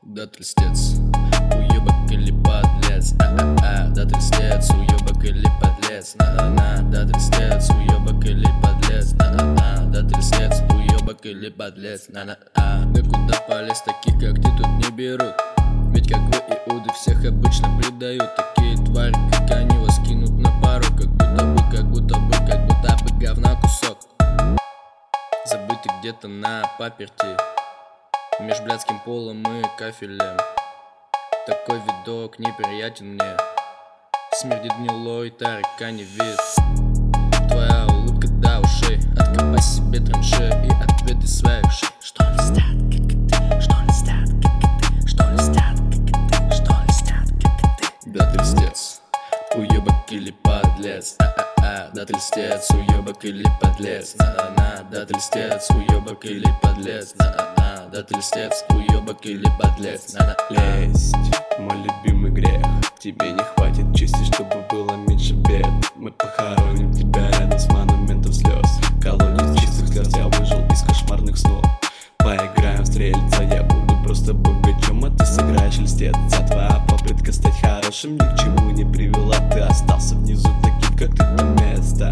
Да ты льстец, уебок или подлец, да ты льстец, уебок или подлец, да ты льстец, уебок или подлец, да ты льстец, уебок или подлец, Да куда полез, таких как ты тут не берут. Ведь как вы, иуды, всех обычно предают. Такие твари, как они, вас кинут на пару. Как будто бы говна кусок, забытый где-то на паперти, меж блядским полом и кафелем. Такой видок неприятен мне, смердит гнилой таракани вид. Твоя улыбка до ушей, откопай себе траншею и отведай своих шей. Что льстят, как и ты, что льстят, как и ты, что льстят, как и ты, что льстят, как и ты. Да ты льстец, уебок или подлец, да ты льстец, уебок или подлец, да ты льстец, уебок или подлец, да ты льстец, уебок или подлец, Лесть, мой любимый грех. Тебе не хватит чести, чтобы было меньше бед. Мы похороним тебя рядом с монументом слез. Колония чистых слез, я выжил из кошмарных снов. Поиграем в стрельца, я буду просто богачом, а ты сыграешь льстец. А твоя попытка стать хорошим ни к чему не привела. Ты остался внизу таким, как ты на место.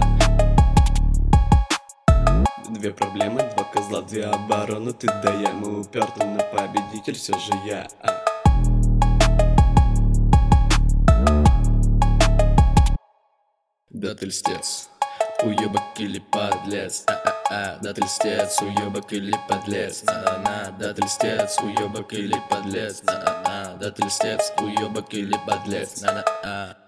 Две проблемы, два козла, две обороны. Ты да я, мы упертый, но победитель все же я. Да ты льстец, уебок или подлец, да ты льстец, уебок или подлец, да ты льстец, уебок или подлец, да ты льстец, уебок или подлец,